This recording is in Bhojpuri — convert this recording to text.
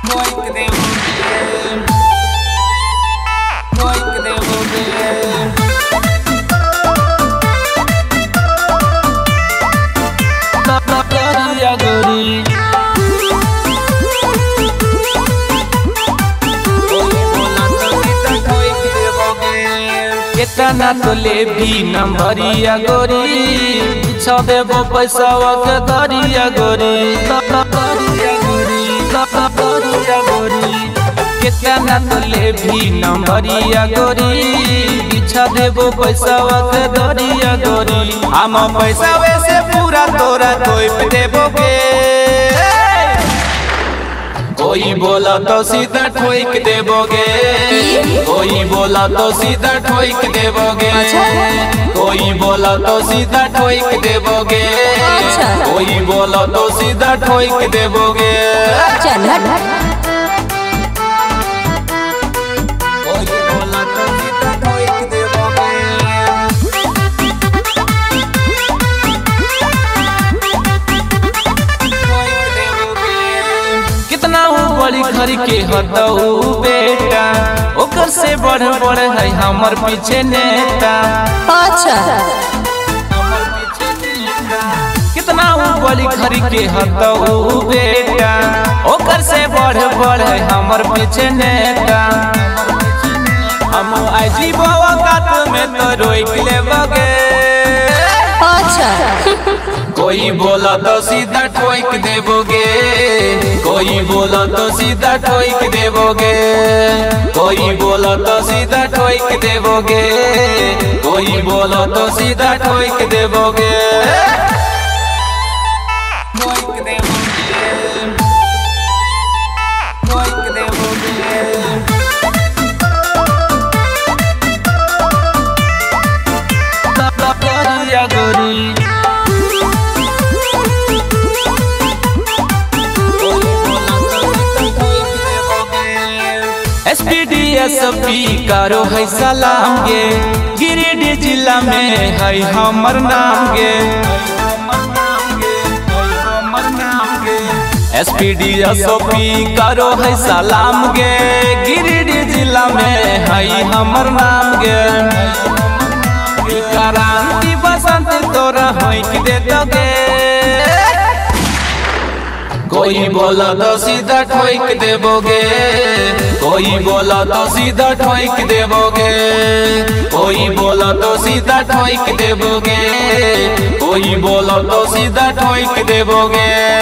ठोक देबोगे ठोक देबोगे गोरिया गोरी केतना तो लेबी नंबरिया गोरी बिछा देबो पैसा के दरिया गोरी दरिया गोरी दरिया गोरी केतना तो लेबी नंबरिया गोरी बिछा देबो पैसा के दरिया गोरी हम पैसा वैसे पूरा तोरा तोप देबोगे कोई बोला तो सीधा ठोक देबोगे कोई बोला तो सीधा ठोक देबोगे कोई बोला तो सीधा ठोक देबोगे कोई बोला तो सीधा ठोक देबोगे चल हट कोई बोला तो सीधा ठोक देबोगे कितना बड़ी घर के हतऊ बेटा ओकर से बढ़ बढ़ है हमर पीछे नेता अच्छा कितना बड़ी घर के हतऊ बेटा ओकर से बढ़ बढ़ है हमर पीछे नेता हम आजी बाबा कात में तो रोक लेबोगे अच्छा कोई बोला तो सीधा ठोक देबोगे कोई बोला तो सीधा ठोक देबोगे कोई बोला तो सीधा ठोक देबोगे कोई बोला तो सीधा ठोक देबोगे ठोक देबोगे ठोक देबोगे गोरिया गोरी SPDSP करो है सलाम गे गिरिडीह जिला में है हमर नाम गे SPDSP करो है सलाम गे गिरिडीह जिला में है हमर नाम गे क्रांति बसंत तोरा होइक दे दोगे कोई बोला तो सीधा ठोक देबोगे कोई बोला तो सीधा ठोक देबोगे कोई बोला तो सीधा ठोक देबोगे कोई बोला तो सीधा ठोक देबोगे